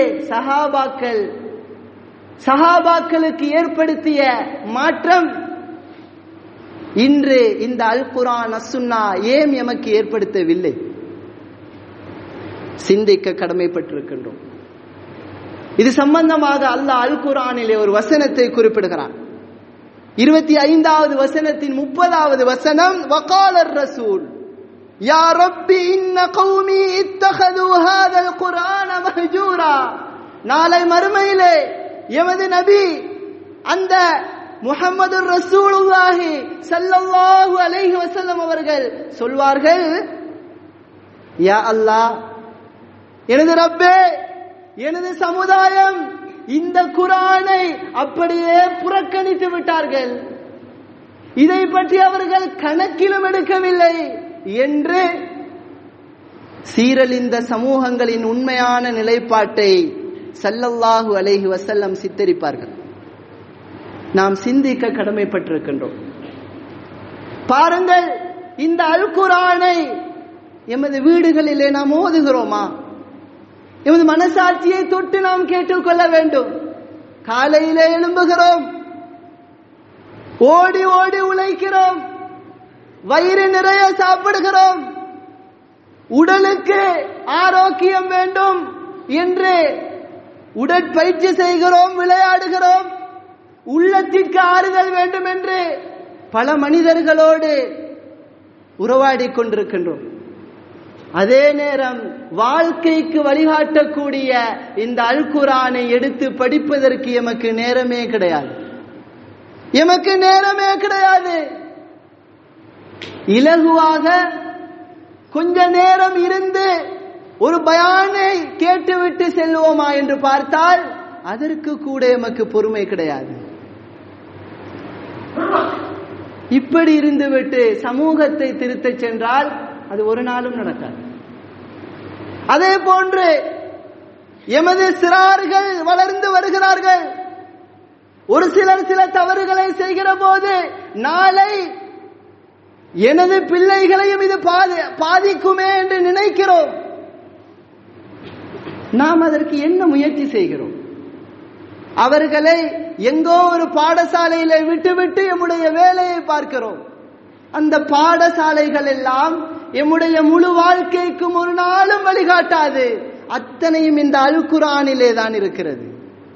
சஹாபாக்களுக்கு ஏற்படுத்திய மாற்றம் இன்று இந்த அல் குர்ஆன் அஸ்-சுன்னா ஏன் எமக்கு ஏற்படுத்தவில்லை? சிந்திக்க கடமைப்பட்டிருக்கின்றோம். இது சம்பந்தமாக அல்லாஹ் அல் குர்ஆனிலே ஒரு வசனத்தை குறிப்பிடுகிறான். 25வது வசனத்தின் 30வது வசனம், வகால الرسول யா ரப்பி இன்ன கௌமி இத்தகது ஹாதல் குர்ஆன மஹ்ஜூரா. நாளை மறுமையிலே எமது நபி அந்த முஹம்மது ரசூலுல்லாஹி ஸல்லல்லாஹு அலைஹி வஸல்லம் அவர்கள் சொல்வார்கள், யா அல்லாஹ், எனது ரப்பே, எனது சமுதாயம் இந்த குர்ஆனை அப்படியே புறக்கணித்து விட்டார்கள், இதை பற்றி அவர்கள் கணக்கிலும் எடுக்கவில்லை என்று சீரழிந்த சமூகங்களின் உண்மையான நிலைப்பாட்டை ஸல்லல்லாஹு அலைஹி வஸல்லம் சித்தரிப்பார்கள். நாம் சிந்திக்க கடமைப்பட்டிருக்கின்றோம். பாருங்கள், இந்த அல் குர்ஆனை எமது வீடுகளிலே நாம் ஓதுகிறோமா? எமது மனசாட்சியை தொட்டு நாம் கேட்டுக்கொள்ள வேண்டும். காலையிலே எழும்புகிறோம், ஓடி ஓடி உழைக்கிறோம், வயிறு நிறைய சாப்பிடுகிறோம், உடலுக்கு ஆரோக்கியம் வேண்டும் என்று உடற்பயிற்சி செய்கிறோம், விளையாடுகிறோம், உள்ளத்திற்கு ஆறுதல் வேண்டும் என்று பல மனிதர்களோடு உறவாடிக் கொண்டிருக்கின்றோம். அதே நேரம் வாழ்க்கைக்கு வழிகாட்டக்கூடிய இந்த அல் குர்ஆனை எடுத்து படிப்பதற்கு எமக்கு நேரமே கிடையாது. இலகுவாக கொஞ்ச நேரம் இருந்து ஒரு பயானை கேட்டுவிட்டு செல்வோமா என்று பார்த்தால் அதற்கு கூட எமக்கு பொறுமை கிடையாது. இப்படி இருந்துவிட்டு சமூகத்தை திருத்தச் சென்றால் அது ஒரு நாளும் நடக்காது. அதே போன்று எமது சிறார்கள் வளர்ந்து வருகிறார்கள். ஒரு சிலர் சில தவறுகளை செய்கிற போது நாளை எனது பிள்ளைகளையும் இது பாதிக்குமே என்று நினைக்கிறோம். நாம் அதற்கு என்ன முயற்சி செய்கிறோம்? அவர்களை எங்கோ ஒரு பாடசாலையில விட்டுவிட்டு எம்முடைய வேலையை பார்க்கிறோம். அந்த பாடசாலைகள் எல்லாம் எம்முடைய முழு வாழ்க்கைக்கும் ஒரு நாளும் வழிகாட்டாது. அத்தனையும் இந்த அல் குர்ஆனிலே தான் இருக்கிறது.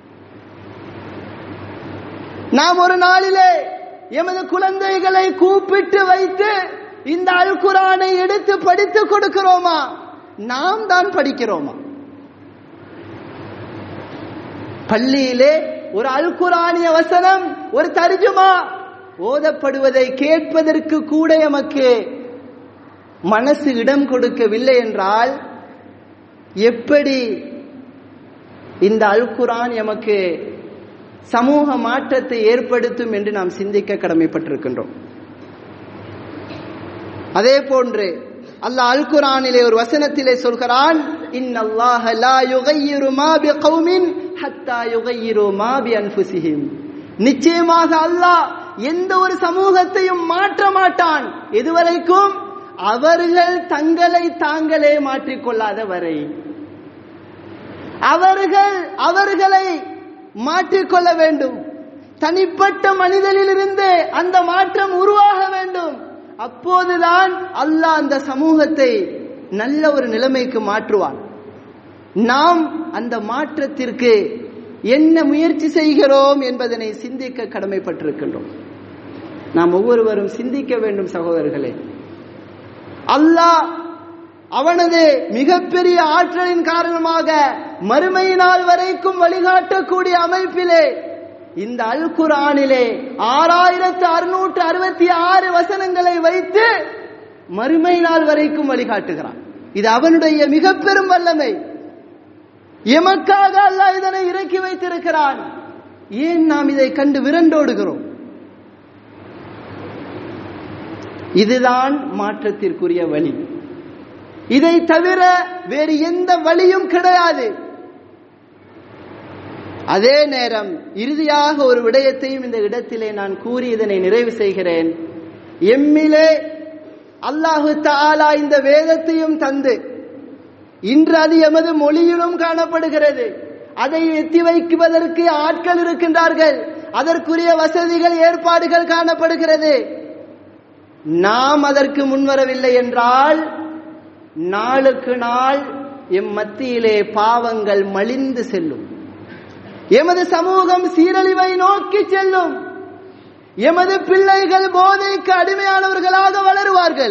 நாம் ஒரு நாளிலே எமது குழந்தைகளை கூப்பிட்டு வைத்து இந்த அல் குர்ஆனை எடுத்து படித்து கொடுக்கிறோமா? நாம் தான் படிக்கிறோமா? பள்ளியிலே ஒரு அல் குர்ஆனிய வசனம், ஒரு தர்ஜுமா ஓதப்படுவதை கேட்பதற்கு கூட எமக்கு மனசு இடம் கொடுக்கவில்லை என்றால் எப்படி இந்த அல் குர்ஆன் எமக்கு சமூக மாற்றத்தை ஏற்படுத்தும் என்று நாம் சிந்திக்க கடமைப்பட்டிருக்கின்றோம். அதே போன்று அல்லாஹ் அல் குர்ஆனிலே ஒரு வசனத்திலே சொல்கிறான், இன்னல்லாஹ லா யுகையிரு மா பிகௌமின் ஹத்தா யுகையிரு மா பிஅன்ஃபுஸிஹிம். நிச்சயமாக அல்லாஹ் எந்த ஒரு சமூகத்தையும் மாற்ற மாட்டான் எதுவரைக்கும் அவர்கள் தங்களை தாங்களே மாற்றிக்கொள்ளாத வரை. அவர்களை மாற்றிக்கொள்ள வேண்டும். தனிப்பட்ட மனிதனிலிருந்து அந்த மாற்றம் உருவாக வேண்டும். அப்போதுதான் அல்லாஹ் அந்த சமூகத்தை நல்ல ஒரு நிலைமைக்கு மாற்றுவான். நாம் அந்த மாற்றத்திற்கு என்ன முயற்சி செய்கிறோம் என்பதனை சிந்திக்க கடமைப்பட்டிருக்கின்றோம். நாம் ஒவ்வொருவரும் சிந்திக்க வேண்டும் சகோதரர்களே. அல்லாஹ் அவனது மிகப்பெரிய ஆற்றலின் காரணமாக மறுமை நாள் வரைக்கும் வழிகாட்டக்கூடிய அமைப்பிலே இந்த அல் குர்ஆனிலே 6666 வசனங்களை வைத்து மறுமை நாள் வரைக்கும் வழிகாட்டுகிறான். இது அவனுடைய மிக பெரும் வல்லமை. எமக்காக அல்லாஹ் இதனை இறக்கி வைத்திருக்கிறான். ஏன் நாம் இதை கண்டு விரண்டோடுகிறோம்? இதுதான் மாற்றத்திற்குரிய வழி. இதை தவிர வேறு எந்த வழியும் கிடையாது. அதே நேரம் இறுதியாக ஒரு விடயத்தையும் இந்த இடத்திலே நான் கூறி இதனை நிறைவு செய்கிறேன். எம்மிலே அல்லாஹு தஆலா இந்த வேதத்தையும் தந்து இன்று அது எமது மொழியிலும் காணப்படுகிறது. அதை எத்தி வைக்குவதற்கு ஆட்கள் இருக்கின்றார்கள். அதற்குரிய வசதிகள் ஏற்பாடுகள் காணப்படுகிறது. நாம் அதற்கு முன்வரவில்லை என்றால் நாளுக்கு நாள் எம் மத்தியிலே பாவங்கள் மலிந்து செல்லும். எமது சமூகம் சீரழிவை நோக்கி செல்லும். எமது பிள்ளைகள் போதைக்கு அடிமையானவர்களாக வளருவார்கள்.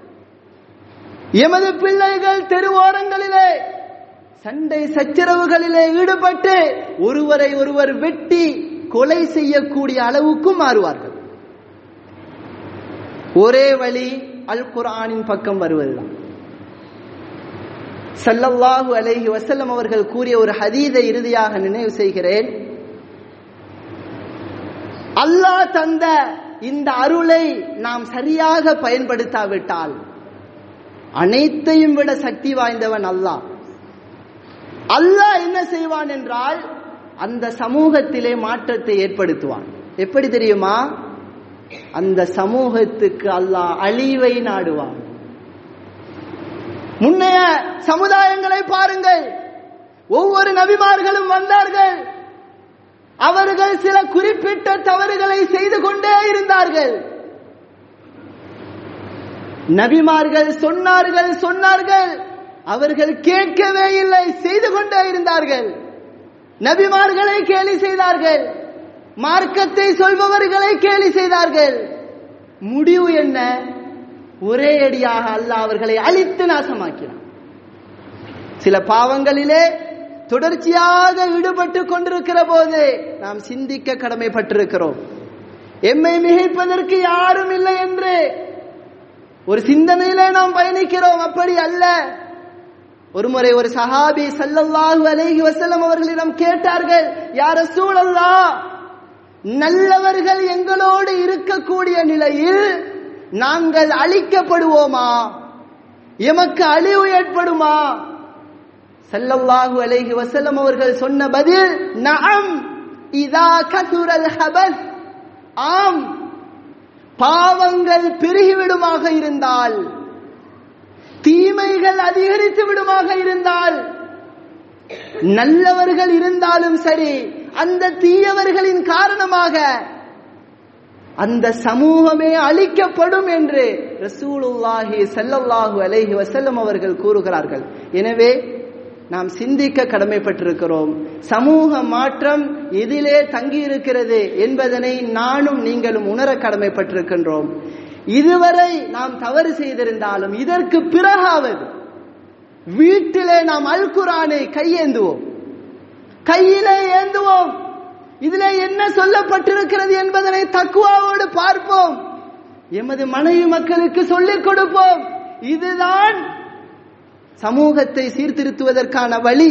எமது பிள்ளைகள் தெருவோரங்களிலே சண்டை சச்சரவுகளிலே ஈடுபட்டு ஒருவரை ஒருவர் வெட்டி கொலை செய்யக்கூடிய அளவுக்கும் மாறுவார்கள். ஒரே வழி அல் குர்ஆனின் பக்கம் வருவதுதான். ஸல்லல்லாஹு அலைஹி வஸல்லம் அவர்கள் கூறிய ஒரு ஹதீஸை இறுதியாக நினைவு செய்கிறேன். அல்லாஹ் தந்த இந்த அருளை நாம் சரியாக பயன்படுத்தாவிட்டால் அனைத்தையும் விட சக்தி வாய்ந்தவன் அல்லாஹ். அல்லாஹ் என்ன செய்வான் என்றால் அந்த சமூகத்திலே மாற்றத்தை ஏற்படுத்துவான். எப்படி தெரியுமா? அந்த சமூகத்துக்கு அல்லாஹ் அழிவை நாடுவான். முன்னைய சமுதாயங்களை பாருங்கள். ஒவ்வொரு நபிமார்களும் வந்தார்கள். அவர்கள் சில குறிப்பிட்ட தவறுகளை செய்து கொண்டே இருந்தார்கள். நபிமார்கள் சொன்னார்கள், அவர்கள் கேட்கவே இல்லை, செய்து கொண்டே இருந்தார்கள். நபிமார்களை கேலி செய்தார்கள், மார்க்கத்தை சொல்பவர்களை கேலி செய்தார்கள். முடிவு என்ன? ஒரே அடியாக அல்லாஹ் அவர்களை அழித்து நாசமாக்கினார். சில பாவங்களிலே தொடர்ச்சியாக ஈடுபட்டு கொண்டிருக்கிற போது நாம் சிந்திக்க கடமைப்பட்டிருக்கிறோம். எம்மை மிகைப்பதற்கு யாரும் இல்லை என்று ஒரு சிந்தனையிலே நாம் பயணிக்கிறோம். அப்படி அல்ல. ஒருமுறை ஒரு சஹாபி ஸல்லல்லாஹு அலைஹி வஸல்லம் அவர்களிடம் கேட்டார்கள், யா ரசூலல்லாஹ், நல்லவர்கள் எங்களோடு இருக்கக்கூடிய நிலையில் நாங்கள் அழிக்கப்படுவோமா? எமக்கு அழிவு ஏற்படுமா? ஸல்லல்லாஹு அலைஹி வஸல்லம் அவர்கள் சொன்ன பதில், நஅம் இதா கஸுரல் ஹபஸ். ஆம், பாவங்கள் பெருகிவிடுமாக இருந்தால், தீமைகள் அதிகரித்து விடுமாக இருந்தால், நல்லவர்கள் இருந்தாலும் சரி, அந்த தீயவர்களின் காரணமாக அந்த சமூகமே அழிக்கப்படும் என்று ரசூலுல்லாஹி ஸல்லல்லாஹு அலைஹி வஸல்லம் அவர்கள் கூறுகிறார்கள். எனவே நாம் சிந்திக்க கடமைப்பட்டிருக்கிறோம். சமூக மாற்றம் எதிலே தங்கி இருக்கிறது என்பதனை நானும் நீங்களும் உணர கடமைப்பட்டிருக்கின்றோம். இதுவரை நாம் தவறு செய்திருந்தாலும் இதற்கு பிறகாவது வீட்டிலே நாம் அல் குர்ஆனை கையேந்துவோம், கையிலே ஏந்துவோம். இதிலே என்ன சொல்லப்பட்டிருக்கிறது என்பதனை தக்வாவோடு பார்ப்போம். எமது மனைவி மக்களுக்கு சொல்லிக் கொடுப்போம். இதுதான் சமூகத்தை சீர்திருத்துவதற்கான வழி.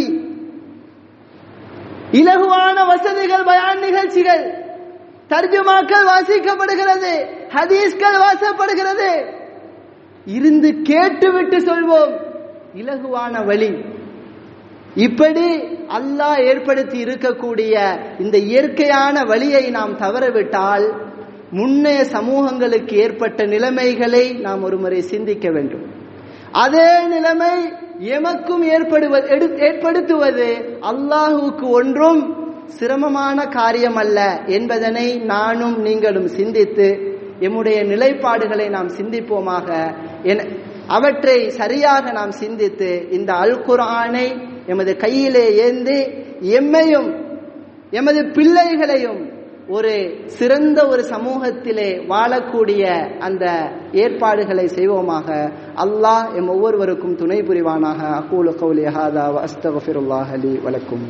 இலகுவான வசதிகள், பயான் நிகழ்ச்சிகள், தர்ஜுமாக்கள் வாசிக்கப்படுகிறது, ஹதீஸ்கள் வாசப்படுகிறது. இருந்து கேட்டுவிட்டு சொல்வோம். இலகுவான வழி. இப்படி அல்லாஹ் ஏற்படுத்தி இருக்கக்கூடிய இந்த இயற்கையான வழியை நாம் தவறவிட்டால் முன்னைய சமூகங்களுக்கு ஏற்பட்ட நிலைமைகளை நாம் ஒருமுறை சிந்திக்க வேண்டும். அதே நிலைமை எமக்கும் ஏற்படுத்துவது அல்லாஹுக்கு ஒன்றும் சிரமமான காரியம் அல்ல என்பதனை நானும் நீங்களும் சிந்தித்து எம்முடைய நிலைப்பாடுகளை நாம் சிந்திப்போமாக. அவற்றை சரியாக நாம் சிந்தித்து இந்த அல் குர்ஆனை எமது கையிலே ஏந்தி எம்மையும் எமது பிள்ளைகளையும் ஒரு சிறந்த ஒரு சமூகத்திலே வாழக்கூடிய அந்த ஏற்பாடுகளை செய்வோமாக. அல்லாஹ் எம் ஒவ்வொருவருக்கும் துணை புரிவானாக. அகூலு கௌலி ஹாதா வ அஸ்தக்ஃபிருல்லாஹ லி வ லக்கும்.